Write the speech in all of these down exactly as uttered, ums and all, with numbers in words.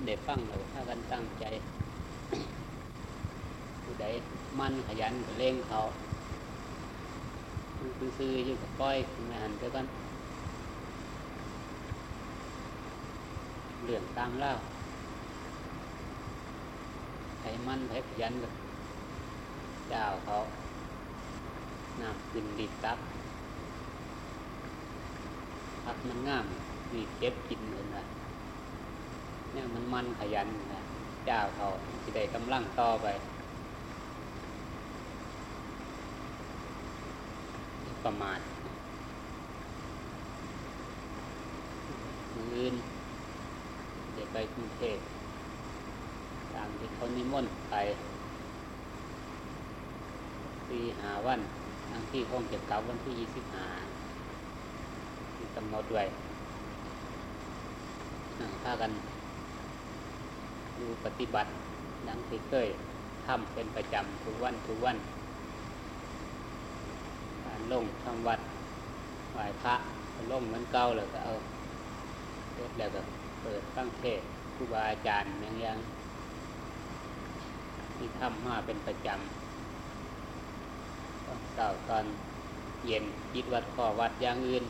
ได้ฟังแล้วถ้ากันตั้งใจผู้ใดมั่นขยันก็เร่งเขาคือซื้ออยู่กับก้อยคุณแม่หันไปกันเรื่องตามเล่าไอ้มั่นไอ้ขยันกับเจ้าเขาน้ำกินดีตักพักมันงามดีเก็บกินเหมือนกันเนี่ยมันมันขยันนะเจ้าเขาที่ได้กำลังต่อไปประมาทมืออื่นเดี๋ยวไปกรุงเทพตามที่เขานิมนต์ไปสี่หาวันทั้งที่ห้องเก็บกลับวันที่ยี่สิบห้าที่กำหนดไว้พากันดูปฏิบัติดังที่เคยทำเป็นประจำทุกวันทุกวันการลงทำวัดไหว้พระลงเหมือนเก่าเลยก็เอาเสร็จแล้วก็เปิดฟังเทศน์ครูบาอาจารย์อย่างยังที่ทำมาเป็นประจำตอนเช้าตอนเย็นยิดวัดข้อวัดอย่างอื่น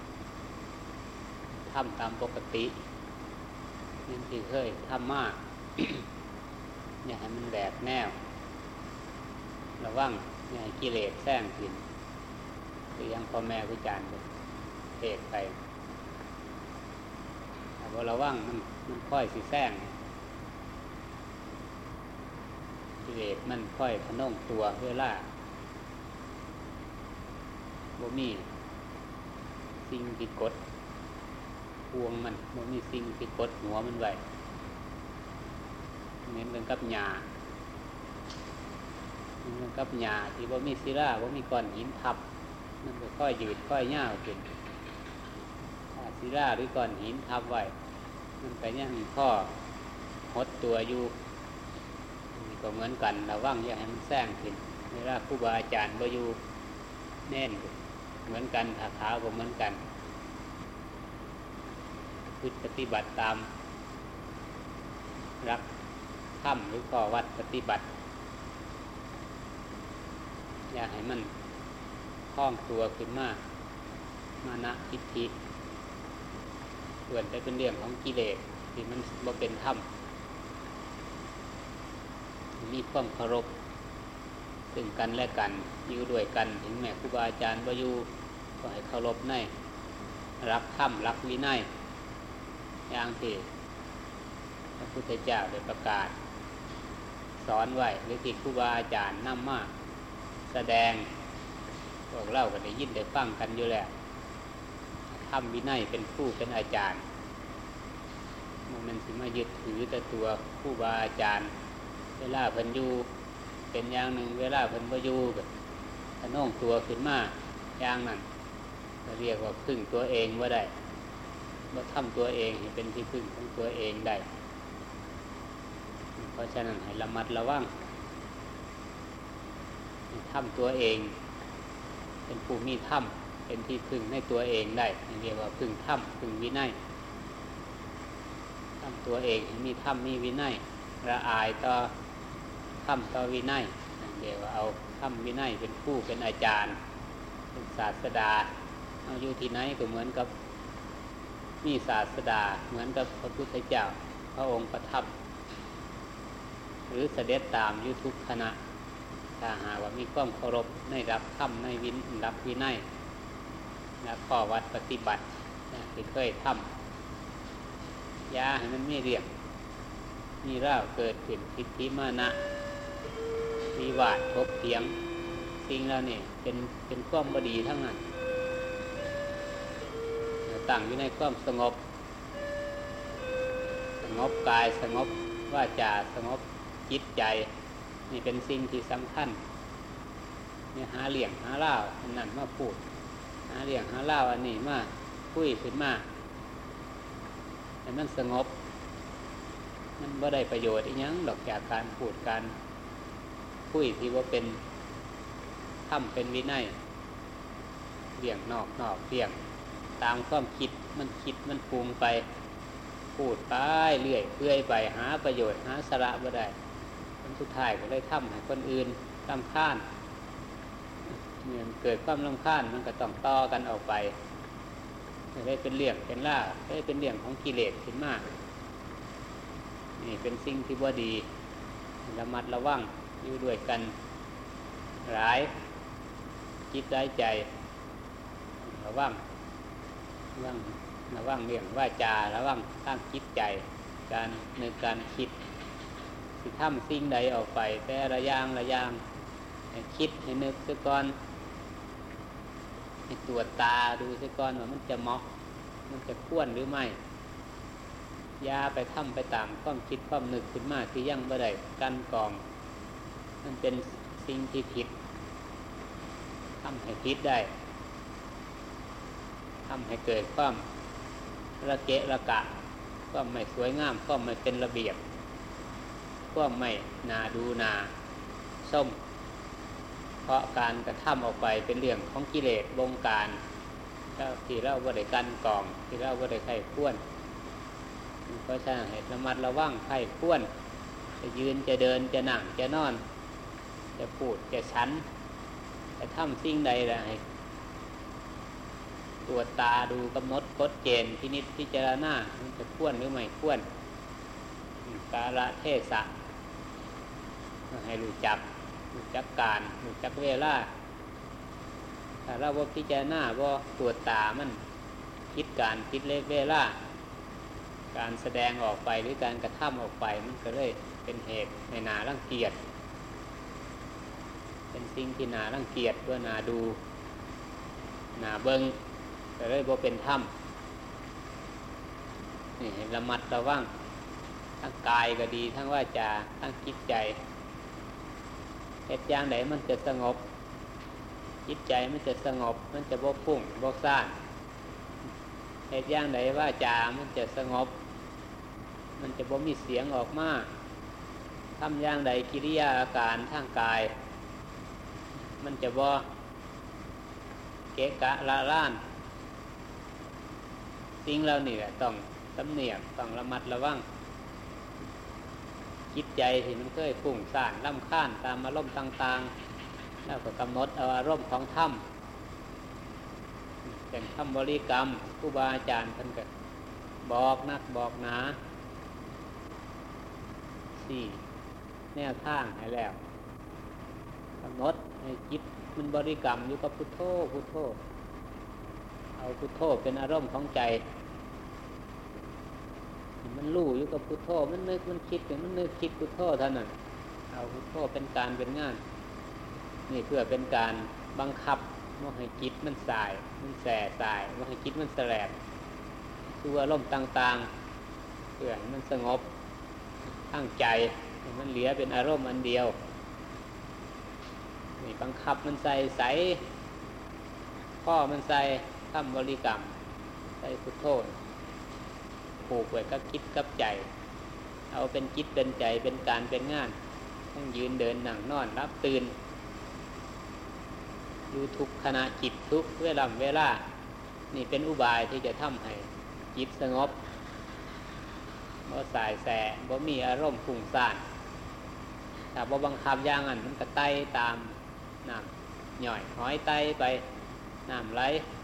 ทำตามปกตินี่ที่เคยทำมาก อย่าให้มันแหลกแนวระวังอย่าให้กิเลสแทรกขึ้นคือยังพ่อแม่ครูอาจารย์เทศไปแต่พอระวังมันมันค่อยสิแทรกกิเลสมันค่อยพนงตัวเวลาบ่มีสิ่งผิดกฎพวงมันบ่มีสิ่งผิดกฎหัวมันไว้เหมือนกันกับหญ้าเหมือนกันกับหญ้าที่บ่มีศิลาบ่มีก้อนหินทับมันก็ค่อยยืดค่อยยาวขึ้นถ้าศิลาหรือก้อนหินทับไว้มันก็ยังข้อหดตัวอยู่นี่ก็เหมือนกันระวังอย่าให้มันแซงขึ้นเวลาครูบาอาจารย์บ่อยู่แน่นเหมือนกันถ้าขาวก็เหมือนกันคือปฏิบัติตามรักธรรมหรือข้อวัดปฏิบัติอย่าให้มันคล่องตัวขึ้นมากมานะทิฏฐิส่วนแต่เป็นเรื่องของกิเลสที่มันบ่เป็นธรรมมีความเคารพซึ่งกันและกันอยู่ด้วยกันถึงแม้ครูบาอาจารย์บ่อยู่ก็ให้เคารพในรักธรรมรักวินัยอย่างที่พระพุทธเจ้าได้ประกาศสอนไว้หรือที่ครูบาอาจารย์นำมาแสดงพวกเราก็ได้ยินได้ฟังกันอยู่แล้วธรรมวินัยเป็นผู้เป็นอาจารย์มันสิมายึดถือแต่ตัวครูบาอาจารย์เวลาเพิ่นอยู่เป็นอย่างหนึ่งเวลาเพิ่นบ่อยู่ก็ทะโน่งตัวขึ้นมาอย่างนั้นก็เรียกว่าพึ่งตัวเองบ่ได้บ่ทำตัวเองให้เป็นที่พึ่งของตัวเองได้เพราะฉะนั้นให้ระมัดระวังทำตัวเองเป็นผู้มีธรรมเป็นที่พึ่งในตัวเองได้เรียกว่าพึ่งธรรมพึ่งวินัยทำตัวเองมีธรรมมีวินัยละอายต่อธรรมต่อวินัยเรียกว่าเอาธรรมวินัยเป็นผู้เป็นอาจารย์เป็นศาสดาเอาอยู่ที่ไหนก็เหมือนกับมีศาสดาเหมือนกับพระพุทธเจ้าพระองค์ประทับหรือเสด็จตามอยู่ทุกขณะถ้าหากว่ามีความเคารพในรับธรรมในวินรับวินัยและข้อวัดปฏิบัติที่เคยทำยาให้มันไม่เรียกมีร่าวเกิดขึ้นทิฏฐิมานะวิวาททบเถียงสิ่งแล้วนี่เป็นเป็นความบดีทั้งนั้นตั้งอยู่ในความสงบสงบกายสงบวาจาสงบจิตใจนี่เป็นสิ่งที่สำคัญเนี่ยหาเลี่ยงหาเล่าอันนั้นมาพูดหาเลี่ยงหาเล่าอันนี้มาคุยขึ้นมาแต่มันสงบมันบ่ได้ประโยชน์อีกยังหรอกจากการพูดการคุยที่ว่าเป็นธรรมเป็นวินัยเลี่ยงนอกนอกเลี่ยงตามความคิดมันคิดมันปรุงไปพูดไปเรื่อยเปื่อยไปหาประโยชน์หาสาระบ่ได้ผลสุดท้ายก็เลยทำให้คนอื่นรำคาญเมื่อเกิดความรำคาญมันก็ต้องต่อกันออกไปได้เป็นเรื่องเป็นล่าได้เป็นเรื่องของกิเลสขึ้นมากนี่เป็นสิ่งที่บ่ดีระมัดระวังอยู่ด้วยกันหลายจิตใจใจระวังระวังระวังเรื่องว่าจาระวังทางจิตใจการในการคิดสิทำสิ่งใดออกไปแต่ละอย่างละอย่างให้คิดให้นึกซะก่อนให้ตรวจตาดูซะก่อนว่ามันจะเหมาะมันจะควรหรือไม่อย่าไปทำไปตามความคิดความนึกขึ้นมาที่ยังบ่ได้กันกองมันเป็นสิ่งที่ผิดทำให้ผิดได้ทำให้เกิดความระเกะระกะความไม่สวยงามความไม่เป็นระเบียบความไม่น่าดูน่าส้มเพราะการกระทำออกไปเป็นเรื่องของกิเลสบงการที่เราบ่ได้กันกองที่เราบ่ได้ไข้ควรเพราะฉะนั้นให้ระมัดระวังไข้ควรจะยืนจะเดินจะนั่งจะนอนจะพูดจะฉันจะทำสิ่งใดอะไรตรวจตาดูกำหนดกฎเกณฑ์พินิจพิจารณามันจะควรหรือไม่ควรกาลเทศะให้รู้จักรู้จักการรู้จักเวลาถ้าเราว่าพิจารณาว่าตรวจตามันคิดการคิดเลเวลาการแสดงออกไปหรือการกระทำออกไปมันก็เลยเป็นเหตุในนารังเกียจเป็นสิ่งที่นารังเกียจเพื่อนาดูนาเบิงก็เลยบ่เป็นธรรมนี่ระมัดระวังทั้งกายก็ดีทั้งวาจาทั้งจิตใจเหตุอย่างใดมันจะสงบจิตใจมันจะสงบมันจะบ่ฟุ้งบ่ซ่านเหตุอย่างใดวาจามันจะสงบมันจะบ่มีเสียงออกมาทำอย่างใดกิริยาอาการทางกายมันจะบ่เกะกะละล่านสิ่งเหล่านี้แหละต้องสำเนียกต้องระมัดระวังจิตใจที่มันเคยฟุ้งซ่านรำคาญตามอารมณ์ต่างๆแล้วก็กำหนดเอาอารมณ์ของธรรมเป็นคำบริกรรมครูบาอาจารย์ท่านก็บอกนักบอกหนาสี่แนวทางให้แล้วกำหนดให้จิตมันบริกรรมอยู่กับพุทโธพุทโธเอาพุทโธเป็นอารมณ์ของใจมันรู้อยู่กับพุทโธมันนึกมันคิดมันนึกคิดพุทโธเท่านั้นเอาพุทโธเป็นการเป็นงานนี่เพื่อเป็นการบังคับว่าให้จิตมันสายมันแส่สายว่าให้จิตมันแสลบสู่อารมณ์ต่างๆเพื่อให้มันสงบตั้งใจมันเหลือเป็นอารมณ์อันเดียวนี่บังคับมันใส่ใสข้อมันใส่คำบริกรรมใส่พุทโธผูกไว้กับจิตกับใจเอาเป็นจิตเป็นใจเป็นการเป็นงานต้องยืนเดินนั่งนอนรับตื่นอยู่ทุกขณะจิตทุกเวลาเวลานี่เป็นอุบายที่จะทำให้จิตสงบบ่สายแสบ่มีอารมณ์ฟุ้งซ่านถ้าบ่บังคับอย่างนั้นมันก็ไต่ตามน้ำย่อยห้อยไต่ไปน้ำไหล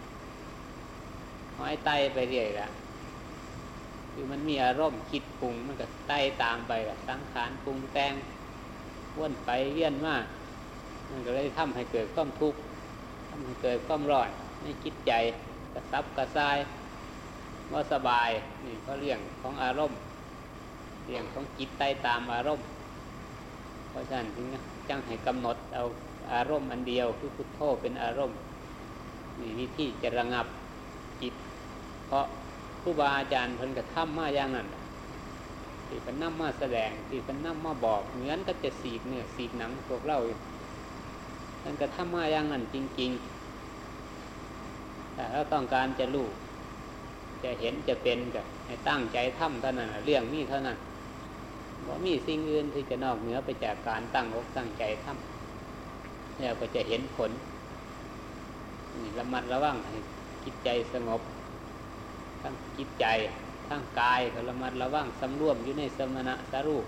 ห้อยไต่ไปเรื่อยละคือมันมีอารมณ์คิดปรุงมันก็ไต่ตามไปละสังขารปรุงแต่งวนไปเวียนมามันก็เลยทำให้เกิดความทุกข์ทำให้เกิดความร้อนในจิตใจกระซับกระซ่ายว่าสบายนี่ก็เรื่องของอารมณ์เรื่องของจิตไต่ตามอารมณ์เพราะฉะนั้นจึงจังให้กำหนดเอาอารมณ์อันเดียวคือพุทโธเป็นอารมณ์นี่วิธีจะระงับจิตเพราะครูบาอาจารย์เพิ่นก็ทำมาอย่างนั้นที่เพิ่นนำมาแสดงที่เพิ่นนำมาบอกเหมือนกับจะสีกเนื้อสีกหนังพวกเราเพิ่นก็ทำมาอย่างนั้นจริงๆแต่เราต้องการจะรู้จะเห็นจะเป็นก็ให้ตั้งใจทำเท่านั้นเรื่องนี้เท่านั้นบ่มีสิ่งอื่นที่จะนอกเหนือไปจากการตั้งอกตั้งใจทำแล้วก็จะเห็นผลนี่ระมัดระวังให้จิตใจสงบทั้งจิตใจทางกายก็ระมัดระวังสำรวมอยู่ในสมณะสรูป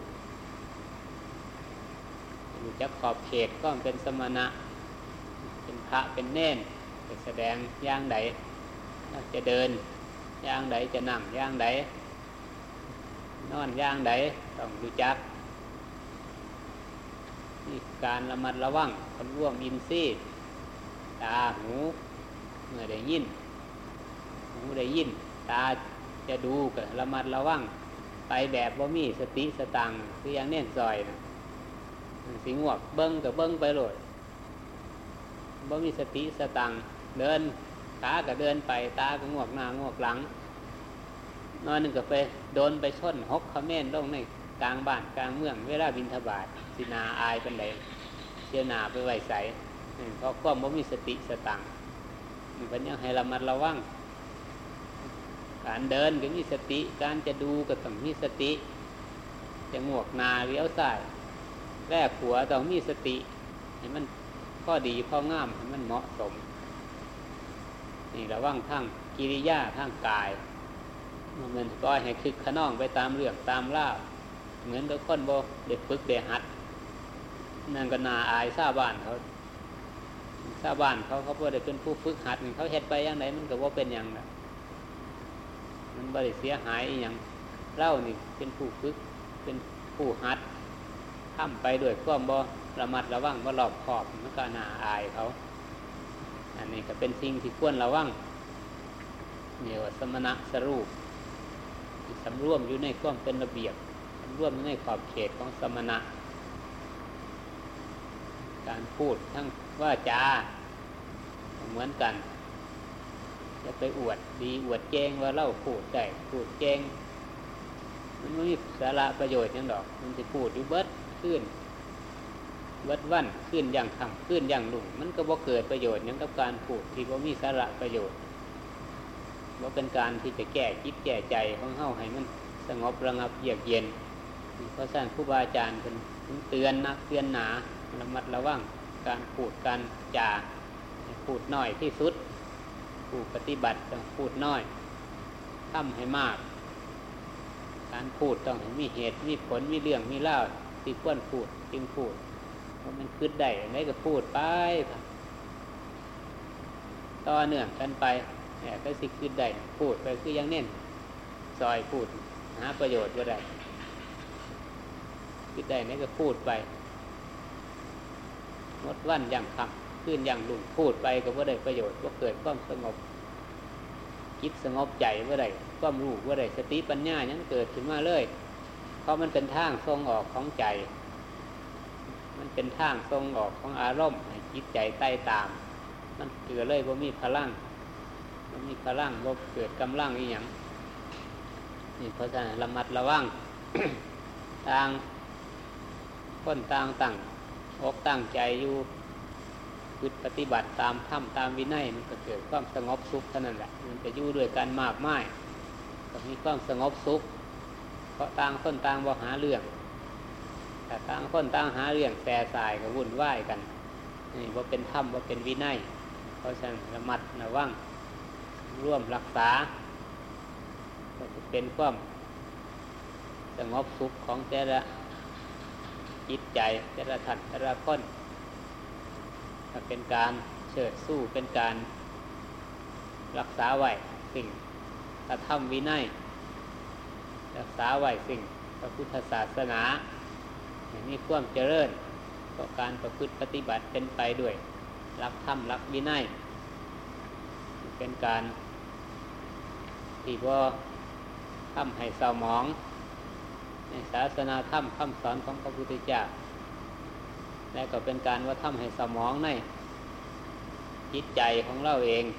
รู้จักขอบเขตก็เป็นสมณะเป็นพระเป็นเณรจะแสดงอย่างใดจะเดินอย่างใดจะนั่งอย่างใดนอนอย่างใดต้องรู้จักนี่การระมัดระวังสำรวมอินทรีย์ตาหูเมื่อได้ยินหูได้ยินตาจะดูก็ระมัดระวังไปแบบว่ามีสติสตังคืออย่างเน้นซอยนะสิงวกเบิ้งกับเบิ้งไปเลยบ่มีสติสตังเดินขาก็เดินไปตาก็งวกหน้างวกหลังนอนนึงก็ไปโดนไปชนหกคเมนลงในกลางบ้านกลางเมืองเวลาบิณฑบาตสินาอายเป็นไดเสียหนาไปไหวใสเพราะความบ่มีสติสตังมันเป็นยังให้ระมัดระวังการเดินก็มีสติการจะดูก็ต้องมีสติจะงวกหน้าเลี้ยวซ้ายแลกหัวต้องมีสติให้มันพอดีพองามให้มันเหมาะสมนี่ระวังทั้งกิริยาทั้งกายมันก็ให้คึกขนองไปตามเรื่องตามล่าเหมือนกับคนบ่ได้ฝึกได้หัดนั่นก็น่าอายชาวบ้านเขาชาวบ้านเขาเขาบ่ได้เป็นผู้ฝึกหัดเขาเฮ็ดไปอย่างไรมันก็บ่เป็นอย่างนั้นมันบ่ได้เสียหายอีหยังเล่านี่เป็นผู้ฝึกเป็นผู้หัดทำไปด้วยความบ่ระมัดระวังบ่รอบคอบมันก็น่าอายเขาอันนี้ก็เป็นสิ่งที่ควรระวังเรียกว่าสมณะสรูปสำรวมอยู่ในความเป็นระเบียบสำรวมอยู่ในขอบเขตของสมณะการพูดทั้งว่าจาเหมือนกันจะไปอวดดีอวดเจงว่าเล่าพูดได้พูดเจงมันไม่มีสาระประโยชน์ยังดอกมันจะพูดอยู่เบิดขึ้นเบิดวันขึ้นอย่างคำขึ้นอย่างลุ่งมันก็บ่เกิดประโยชน์ยังกับการพูดที่บ่มีสาระประโยชน์ว่าเป็นการที่จะแก้จิตแก้ใจของเฮาให้มันสงบระงับเยือกเย็นเพราะฉะนั้นครูบาอาจารย์เป็นเตือนนะเตือนหนาระมัดระวังการพูดการจาพูดน้อยที่สุดผู้ปฏิบัติต้องพูดน้อยทำให้มากการพูดต้องมีเหตุมีผลมีเรื่องมีเล่าที่ควรพูดจึงพูดเพราะมันคิดได้ไหนก็พูดไปต่อเนื่องกันไปเนี่ยก็สิคิดได้พูดไปคือยังเน้นซอยพูดหาประโยชน์ก็ได้คิดได้ไหนก็พูดไปงดวันอย่างคำขึ้นอย่างลุ่งพูดไปก็บ่ได้ประโยชน์ก็เกิดความสงบคิดสงบใจบ่ได้ความรู้บ่ได้สติปัญญายังเกิดขึ้นมาเลยเพราะมันเป็นทางทรงออกของใจมันเป็นทางทรงออกของอารมณ์ให้จิตใจใต้ตามมันเกิดเลยว่ามีพลังมันมีพลังว่าเกิดกำลังอีหยังนี่เพราะฉะนั้นระมัดระวัง ต่างคนต่างตั้งอกตั้งใจอยู่คือปฏิบัติตามธรรมตามวินัยมันก็เกิดความสงบสุขเท่านั้นแหละมันจะอยู่ด้วยกันมากมายก็มีความสงบสุขเพราะต่างคนต่างบ่หาเรื่องแต่ต่างคนต่างหาเรื่องแสสายก็วุ่นวายกันนี่ว่าเป็นธรรมว่าเป็นวินัยเพราะฉะนั้นระมัดระวังร่วมรักษาก็จะเป็นความสงบสุขของแต่ละจิตใจแต่ละท่านแต่ละคนเป็นการเชิดสู้เป็นการรักษาไว้สิ่งพระธรรมวินัยรักษาไว้สิ่งพระพุทธศาสนามีความเจริญต่อการประพฤติปฏิบัติเป็นไปด้วยรักธรรมรักวินัยเป็นการที่ว่าทำให้เศร้าหมองในศาสนาธรรมคำสอนของพระพุทธเจ้าและก็เป็นการว่าทำให้เศร้าหมองในจิตใจของเราเอง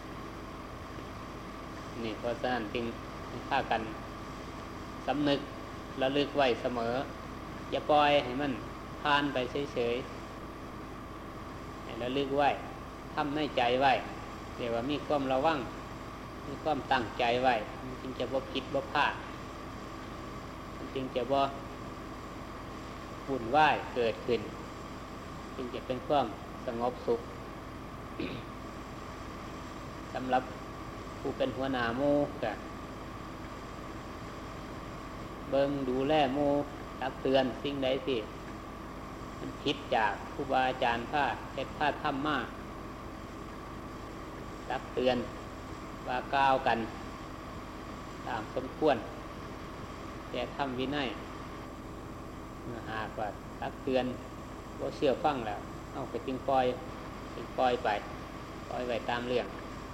นี่เพราะฉะนั้นจึงพากันสำนึกระลึกไว้เสมออย่าปล่อยให้มันผ่านไปเฉยๆให้ระลึกไว้ทำในใจไว้เรียกว่ามีความระวังมีความตั้งใจไว้มันจึงจะบ่ผิดบ่พลาดมันจึงจะบ่วุ่นวายเกิดขึ้นจึงจะเป็นความสงบสุข สำหรับผู้เป็นหัวหน้าหมู่ก็เบิ่งดูแลหมู่ตักเตือนสิ่งใดที่มันผิดจากครูบาอาจารย์พาเฮ็ดพาทำมาตักเตือนว่ากล่าวกันตามสมควรแก่ธรรมวินัยหากว่าตักเตือนบ่เชื่อฟังแล้วเอาไปจึงปล่อยจึงปล่อยไปปล่อยไว้ตามเรื่อง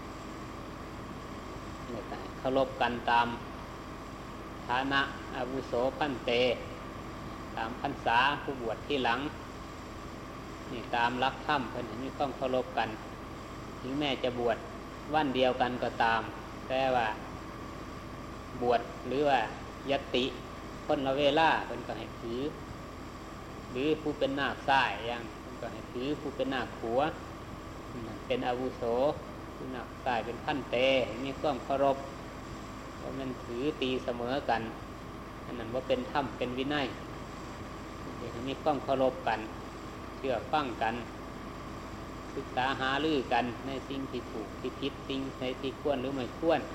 นี่ก็เคารพกันตามฐานะอาวุโสพันเตตามพรรษาผู้บวชที่หลังนี่ตามหลักธรรมเพิ่นให้มีความเคารพกันถึงแม้จะบวชวันเดียวกันก็ตามแต่ว่าบวชหรือว่ายัตติคนละเวลาเพิ่นก็ให้ถือหรือผู้เป็นนาคซ้ายอย่างเพิ่นก็ให้ถือผู้เป็นนาคขวาเป็นอาวุโสผู้นาคซ้ายเป็นพันเตให้มีความเคารพเพราะมันถือตีเสมอกันอันนั้นว่าเป็นธรรมเป็นวินัยให้มีความเคารพกันเชื่อฟังกันศึกษาหารือกันในสิ่งที่ถูกที่ผิดสิ่งในที่ควรหรือไม่ควร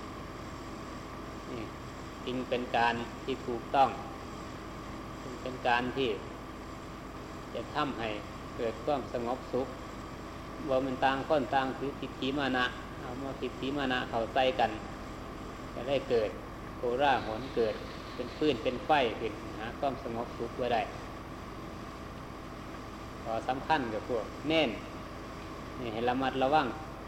นี่จึงเป็นการที่ถูกต้องจึงเป็นการที่จะทำให้เกิดความสงบสุขว่ามันต่างคนต่างถือทิฏฐิมานะเอามาทิฏฐิมานะเข้าใส่กันจะได้เกิดโกราหนเกิดเป็นฟืนเป็นไฟขึ้นหาความสงบสุขไว้ได้ขอสำคัญกับพวกเน้นนี่ให้ระมัดระวัง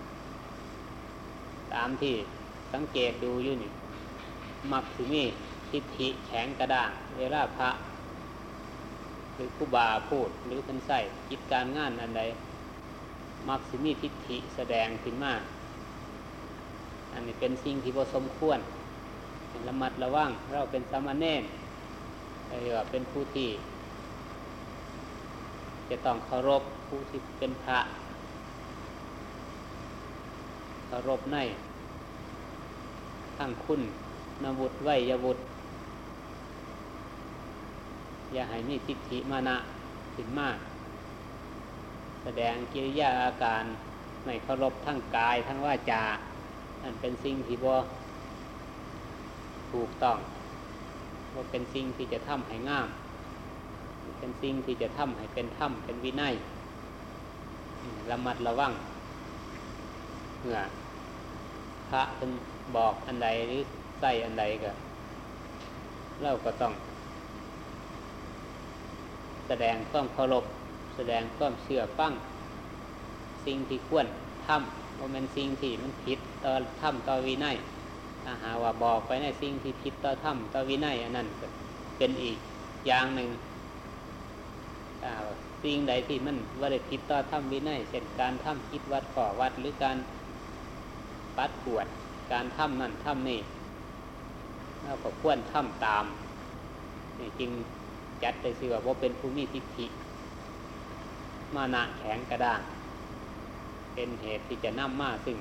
ตามที่สังเกตดูอยู่นี่มักสิมีทิฏฐิแข็งกระด้างเวลาพระหรือครูบาพูดหรือเพิ่นใส่กิจการงานอันใดมักสิมีทิฏฐิแสดงขึ้นมาอันนี้เป็นสิ่งที่บ่สมควรระมัดระวังเราเป็นสามเณรหรือว่าเป็นผู้ที่จะต้องเคารพผู้ที่เป็นพระเคารพในทั้งคุณนวุฒิไวยวุฒิอย่าให้มีทิฏฐิมานะขึ้นมากแสดงกิริยาอาการไม่เคารพทั้งกายทั้งวาจานั่นเป็นสิ่งที่บ่ถูกต้องว่าเป็นสิ่งที่จะทำให้งามเป็นสิ่งที่จะทำให้เป็นธรรมเป็นวินัยระมัดระวังเมื่อพระท่านบอกอันใดหรือใส่อันใดก็เราก็ต้องแสดงความเคารพแสดงความเชื่อฟังสิ่งที่ควรทำว่ามันสิ่งที่มันผิดต่อธรรมต่อวินัยถ้าหาว่าบอกไปในสิ่งที่ผิดต่อธรรมต่อวินัยอันนั้นก็เป็นอีกอย่างหนึ่งสิ่งใดที่มันว่าได้ผิดต่อธรรมวินัยเช่นการทำกิจวัดก่อวัดหรือการปัดกวดการทำนั่นทำนี่เราก็ควรทำตามนี่จึงจัดไปสิว่าว่าเป็นผู้มีทิฏฐิมานะแข็งกระด้างเป็นเหตุที่จะนำมาซึ่ง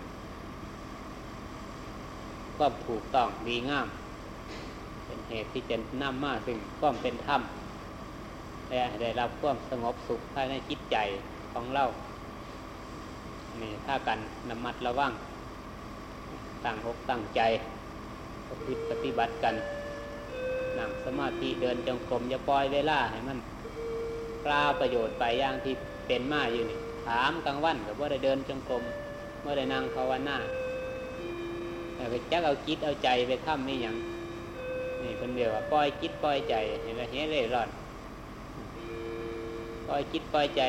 ความถูกต้องดีงามเป็นเหตุที่จะนำมาซึ่งความเป็นธรรมและได้รับความสงบสุขภายในจิตใจของเรานี่ถ้ากันระมัดระวังตั้งอกตั้งใจปฏิบัติกันนั่งสมาธิเดินจงกรมอย่าปล่อยเวลาให้มันปราประโยชน์ไปอย่างที่เป็นมาอยู่นี่ถามกลางวันกับว่าได้เดินจงกรมเมื่อได้นั่งภาวนาแต่ไปจักเอาจิตเอาใจไปทำนี่อย่างนี่คนเดียวว่าปล่อยจิตปล่อยใจเห็นไหมเฮ้เร่ร่อนปล่อยจิตปล่อยใจ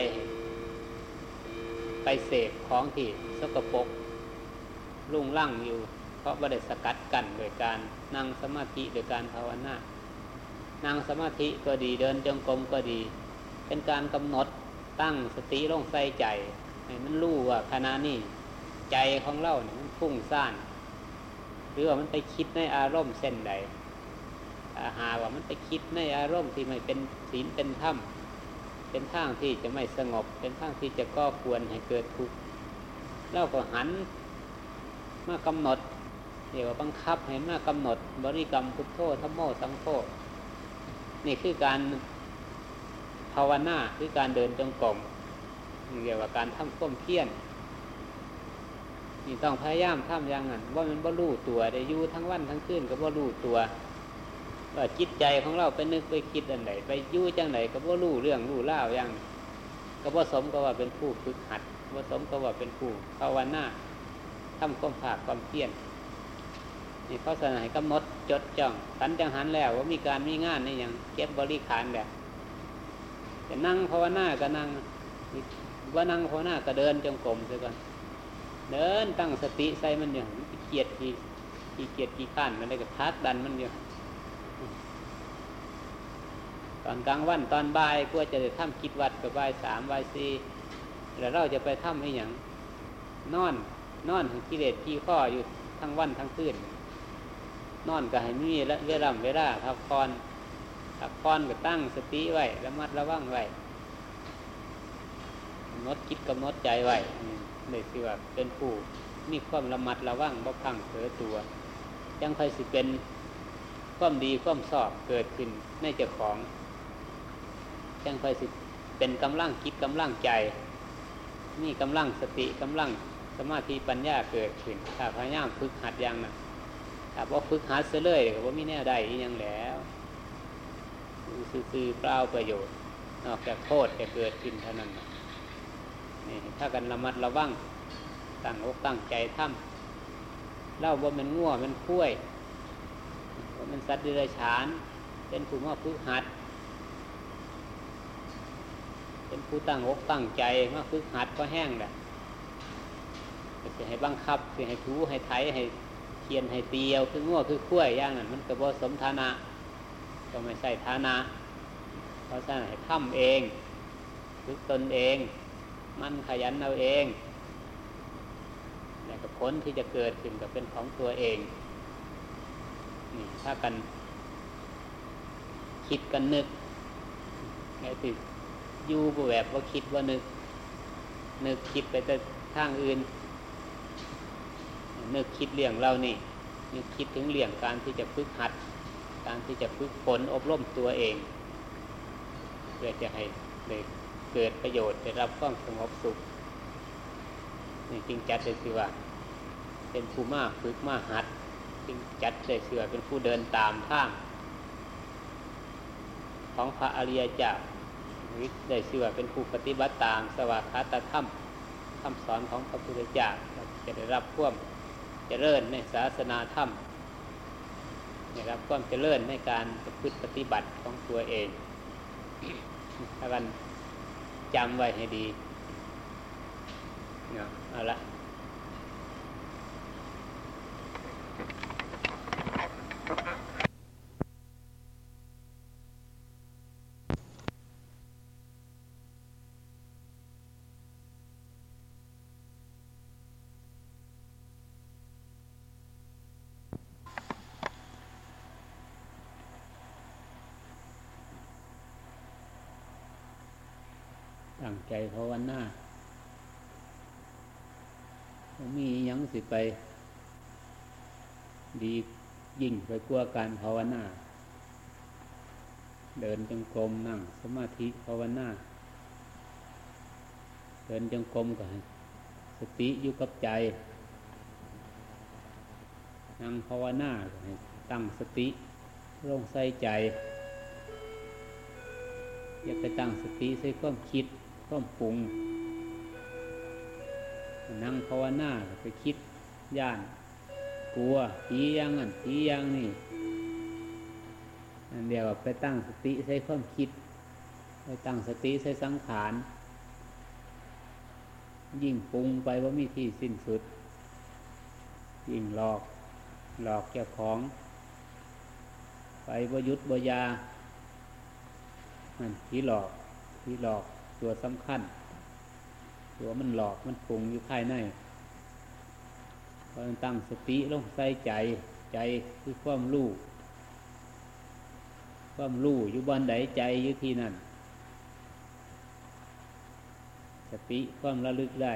ไปเสพของที่สกปรกลุ่งลั่งอยู่เพราะว่าได้สกัดกั้นโดยการนั่งสมาธิโดยการภาวนานั่งสมาธิก็ดีเดินจงกรมก็ดีเป็นการกำหนดตั้งสติลงใส่ใจให้มันรู้ว่าขณะนี้ใจของเราเนี่ยมันฟุ้งซ่านหรือว่ามันไปคิดในอารมณ์เส้นใดอาหาว่ามันไปคิดในอารมณ์ที่ไม่เป็นศีลเป็นธรรมเป็นทางที่จะไม่สงบเป็นทางที่จะก่อควรให้เกิดทุกข์เราก็หันมากำหนดเดี๋ยวบังคับให้มากำหนดบริกรรมพุทโธธัมโมสังโฆนี่คือการภาวนาคือการเดินจงกรมเรียกว่าการทำความเพียรนี่ต้องพยายามทำอย่างนั้นว่ามันบ่รู้ตัวได้อยู่ทั้งวันทั้งคืนก็บ่รู้ตัวว่าจิตใจของเราไปนึกไปคิดอันไหนไปยู่จังไหนก็บ่รู้เรื่องรู้เล่าอย่างก็บ่สมก็ว่าเป็นผู้ฝึกหัดบ่สมก็ว่าเป็นผู้ภาวนาทำความภาคความเพียรนี่เขาสนให้กำหนดจดจ้องสันจังหันแล้วว่ามีการมีงานนี่อย่างเก็บบริขารแบบจะนั่งภาวนาก็นั่งว่านั่งภาวนาก็เดินจงกรมซะก่อนเดินตั้งสติใส่มันอยู่เกียรติขี้เกียจขี้ข้านมันได้ก็พักดันมันอยู่ตอนกลางวันตอนบ่ายก็จะได้ทำกิจวัตรกับบ่ายสามบ่ายสี่แล้วเราจะไปทำให้อย่างนอนนอนของกิเลสขี้ข้ออยู่ทั้งวันทั้งคืนนอนก็ให้มีเวลาเวลาพักผ่อนพักผ่อนก็ตั้งสติไว้ระมัดระวังไว้กำหนดคิดกำหนดใจไว้นี่คือว่าเป็นผู้มีความระมัดระวังบ่พังเผลอตัวยังค่อยสิเป็นความดีความชอบเกิดขึ้นในเจ้าของยังค่อยสิเป็นกำลังคิดกำลังใจมีกำลังสติกำลังสมาธิปัญญาเกิดขึ้นถ้าพยายามฝึกหัดอย่างนั้นถ้าบ่ฝึกหัดเสียเลยก็บ่มีแนวใดอีหยังแล้วซื่อๆเปล่าประโยชน์นอกจากโทษจะเกิดขึ้นเท่านั้นนี่ถ้ากันระมัดระวังตั้งอกตั้งใจทำเล่าว่ามันง่วมันคุ้ยว่ามันสัตว์เดรัจฉานเป็นผู้มาฝึกหัดเป็นผู้ตั้งอกตั้งใจมาฝึกหัดก็แห้งแหละจะให้บังคับจะให้ถูให้ไถให้เคียนให้เตียวคือง่วคือคุ้ยอย่างนั้นมันก็บ่สมฐานะก็ไม่ใช่ฐานะเพราะฉะนั้นให้ทำเองฝึกตนเองมันขยันเอาเองแต่ผลที่จะเกิดขึ้นก็เป็นของตัวเองนี่ถ้ากันคิดกันนึกไงติดอยู่แบบว่าคิดว่านึกนึกคิดไปแต่ทางอื่นนึกคิดเรื่องเรานี่นึกคิดถึงเรื่องการที่จะฝึกหัดการที่จะฝึกฝนอบรมตัวเองเพื่อจะให้ได้เกิดประโยชน์ได้รับความสงบสุขนี่จึงจัดได้ชื่อว่าเป็นผู้มาฝึกมาหัดจึงจัดได้ชื่อว่าเป็นผู้เดินตามทางของพระอริยเจ้าได้ชื่อว่าเป็นผู้ปฏิบัติตามสวากขาตธรรมคำสอนของพระพุทธเจ้าจะได้รับความเจริญในศาสนาธรรมได้รับความเจริญในการประพฤติปฏิบัติของตัวเองถ้ากันจำไว้ให้ดีเนาะเอาละตั้งใจภาวนามีหยังสิไปดียิ่งไปกว่าการภาวนาเดินจงกรมนั่งสมาธิภาวนาเดินจงกรมก็ให้สติอยู่กับใจนั่งภาวนาก็ให้ตั้งสติลงใส่ใจอย่าไปตั้งสติใส่ความคิดความปรุงนั่งภาวนาไปคิดย่านกลัวผีอย่างนั้นผีอย่างนี้อันเดียวไปตั้งสติใช้ความคิดไปตั้งสติใช้สังขารยิ่งปรุงไปว่ามีที่สิ้นสุดยิ่งหลอกหลอกเจ้าของไปบ่หยุดบ่ยามันผีหลอกผีหลอกตัวสำคัญตัวมันหลอกมันปรุงอยู่ภายในพอตั้งสติลงใส่ใจใจคือความรู้ความรู้อยู่บนใดใจอยู่ที่นั่นสติความระลึกได้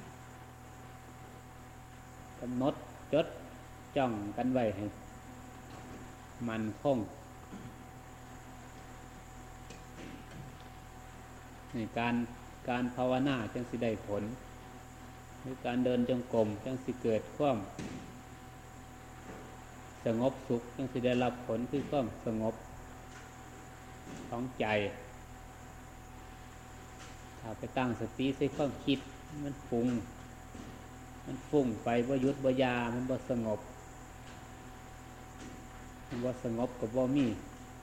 กำหนดจดจ้องกันไว้ให้มันคงในการการภาวนาจังสิได้ผลหรือการเดินจงกรมจังสิเกิดความสงบสุขจึงจะได้รับผลคือความสงบของใจถ้าไปตั้งสติใส่ความคิดมันฟุ้งมันฟุ้งไปบ่หยุดบ่ยามันบ่สงบมันบ่สงบกับบ่มี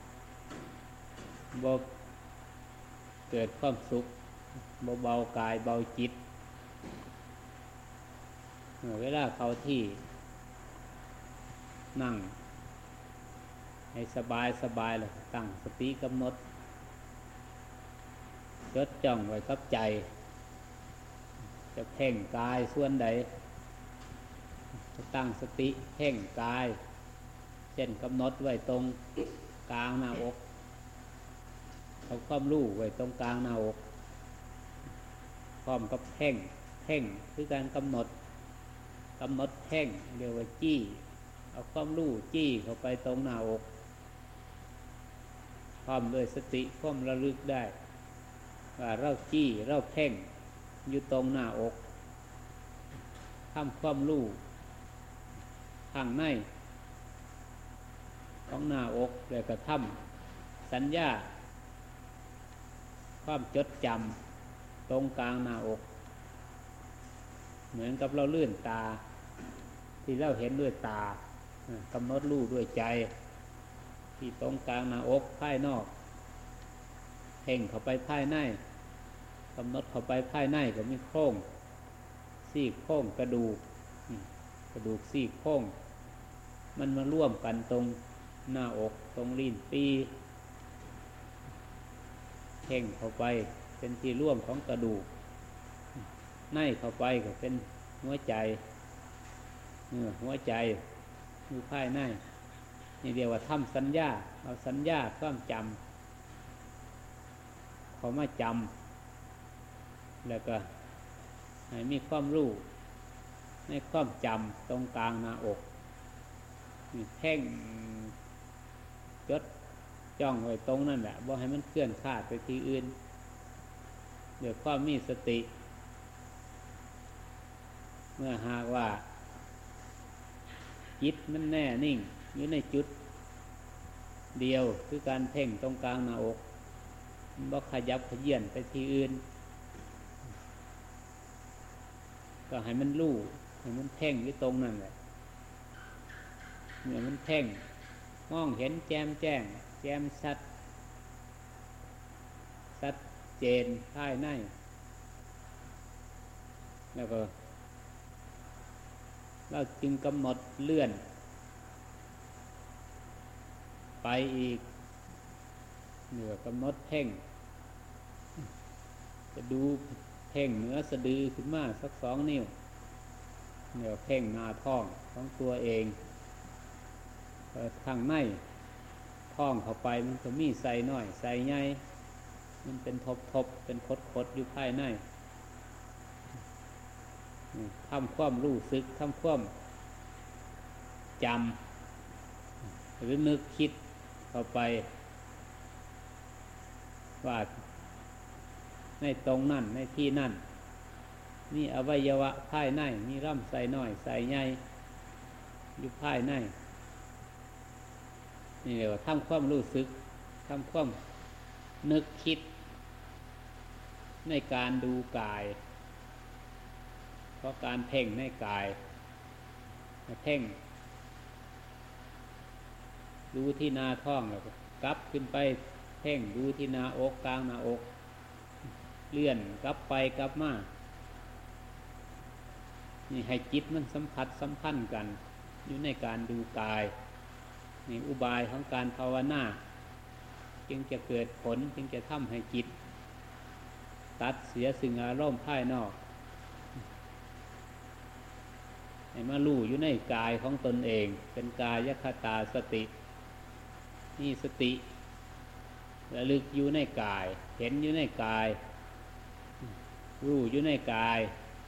บ่เกิดความสุขบ่เบากายเบาจิตเวลาเข้าที่นั่งให้สบายสบายแล้วตั้งสติกำหนดจดจ้องไว้กับใจจะเพ่งกายส่วนใดจะตั้งสติเพ่งกายเช่นกำหนดไว้ตรงกลางหน้าอกเอาความรู้ไว้ตรงกลางหน้าอกพร้อมกับเพ่งเพ่งคือการกำหนดกำหนดเพ่งเรียกว่าจี้เอาความรู้จี้เข้าไปตรงหน้าอกพร้อมด้วยสติความระลึกได้ว่าเราจี้เราเพ่งอยู่ตรงหน้าอกทำความรู้ข้างในของหน้าอกแล้วก็ทำสัญญาความจดจำตรงกลางหน้าอกเหมือนกับเราเลื่อนตาที่เราเห็นด้วยตากำหนดรู้ด้วยใจที่ตรงกลางหน้าอกภายนอกเพ่งเข้าไปภายในกำหนดเข้าไปภายในก็มีโครงซี่โครงกระดูกกระดูกซี่โครงมันมาร่วมกันตรงหน้าอกตรงลิ้นปีเพ่งเข้าไปเป็นที่ร่วมของกระดูกในเข้าไปก็เป็นหัวใจเนื้อหัวใจอยู่ภายในนี่เรียกว่าทำสัญญาเอาสัญญาความจำเขามาจำแล้วก็ให้มีความรู้ในความจำตรงกลางหน้าอกมีเพ่งจดจ้องไว้ตรงนั่นแหละบ่ให้มันเคลื่อนคลาดไปที่อื่นเดี๋ยวความมีสติเมื่อหากว่าจิตมันแน่นิ่งอยู่ในจุดเดียวคือการเพ่งตรงกลางหน้าอกมันบ่ขยับขยื่นไปที่อื่นก็ให้มันรู้ให้มันเพ่งอยู่ตรงนั่นแหละเมื่อมันเพ่งมองเห็นแจ่มแจ้งแจ่มชัดชัดเจนภายในแล้วก็เราจึงกำหนดเลื่อนไปอีกเหนือกำหนดเพ่งจะดูเพ่งเหนือสะดือขึ้นมาสักสองนิ้วเหนือเพ่งหน้าท้องของตัวเองข้างในท้องเข้าไปมันก็มีไส้น้อยไส้ใหญ่มันเป็นทบๆเป็นคดๆอยู่ภายในทำความรู้สึกทำความจำหรือนึกคิดเข้าไปว่าในตรงนั่นในที่นั่นมีอวัยวะภายในมีร่ำไส้น้อยไส้ใหญ่อยู่ภายในนี่เรียกว่าทำความรู้สึกทำความนึกคิดในการดูกายเพราะการเพ่งในกายเพ่งดูที่หน้าท้องแล้วก็กลับขึ้นไปเพ่งดูที่หน้าอกกลางหน้าอกเลื่อนกลับไปกลับมานี่ให้จิตมันสัมผัสสัมพันธ์กันอยู่ในการดูกายนี่อุบายของการภาวนาจึงจะเกิดผลจึงจะทำให้จิตตัดเสียสิ่งอารมณ์ภายนอกให้มารู้อยู่ในกายของตนเองเป็นกายคตาสตินี่สติระลึกอยู่ในกายเห็นอยู่ในกายรู้อยู่ในกาย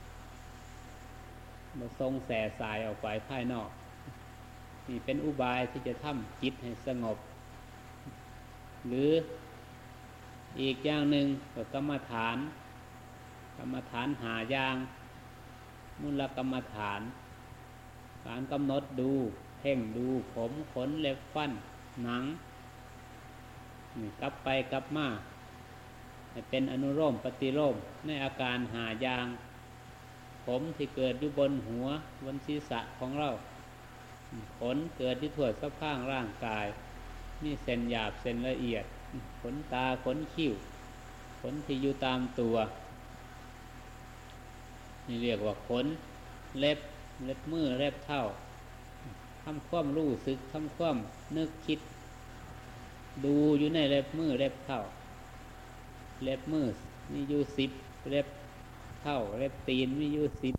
มาทรงแส่สายออกไปภายนอกนี่เป็นอุบายที่จะทำจิตให้สงบหรืออีกอย่างหนึ่งก็กรรมฐานกรรมฐานหาอย่างมูลกรรมฐานการกำหนดดูเพ่งดูผมขนเล็บฟันหนังกลับไปกลับมาเป็นอนุโลมปฏิโลมในอาการหาอย่างผมที่เกิดอยู่บนหัวบนศีรษะของเราขนเกิดที่ทั่วสะพรั่งร่างกายมีเส้นหยาบเส้นละเอียดขนตาขนคิ้วขนที่อยู่ตามตัวนี่เรียกว่าขนเล็บเล็บมือเล็บเท้าทำความรู้สึกทำความนึกคิดดูอยู่ในเล็บมือเล็บเท้าเล็บมือมีอยู่สิบเล็บเท้าเล็บตีนมีอยู่สิบ